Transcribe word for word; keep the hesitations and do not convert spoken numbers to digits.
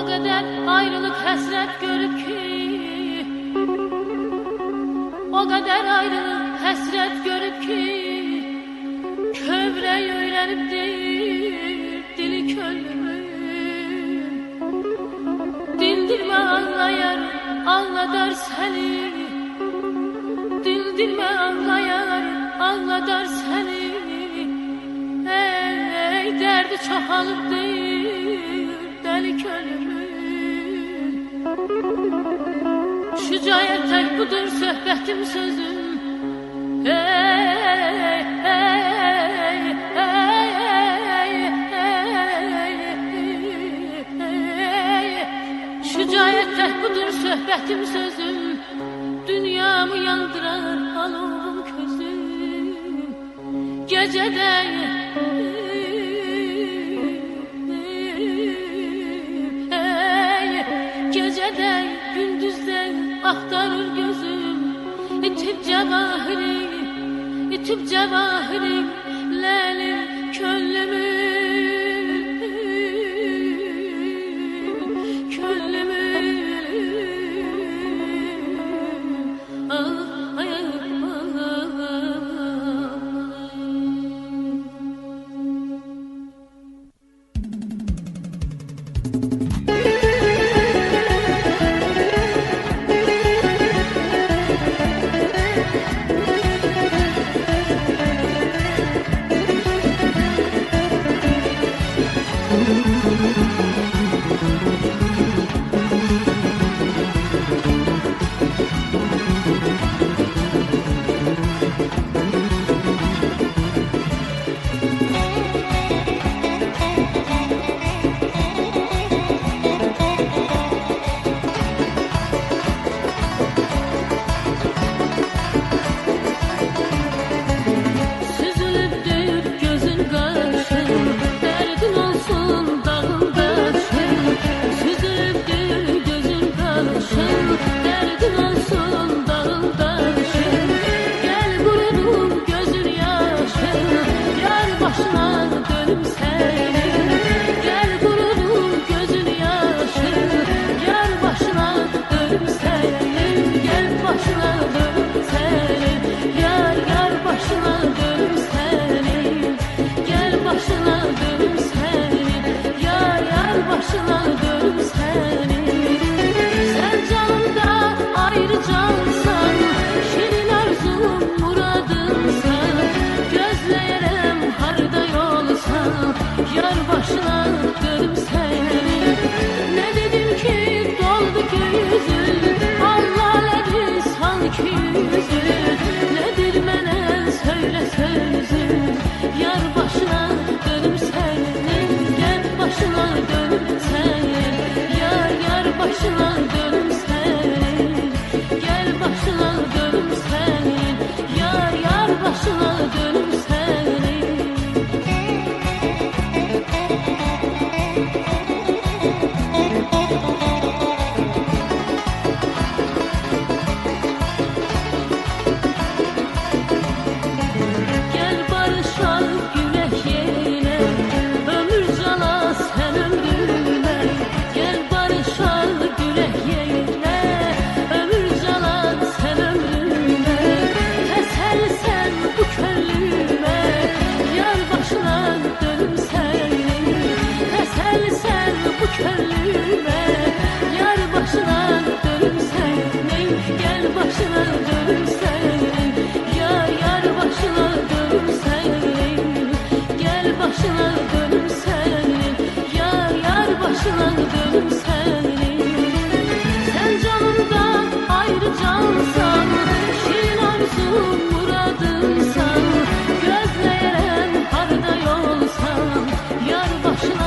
kadar ayrılık hasret görüp ki, o kadar ayrılık hasret görüp ki, kövrey öğrenip değil dili könlümün. Dildirme anlayar, anladar seni. Dildirme anlayar, anladar seni. Ey derdi çoğalıp değil deli könlümün. Şücayet tek budur söhbetim sözüm. Ey, ey, ey, ey, ey. Şücayet tek budur söhbetim sözüm. Dünyamı yandırar alovum közüm. Gecede gecede gündüzde aktarır gözüm. İtip cevahiri, itip cevahiri, leli könlümü, könlümü. Ah, ay, ah, muradımsan, gözleyerem harda yolsan, yar başına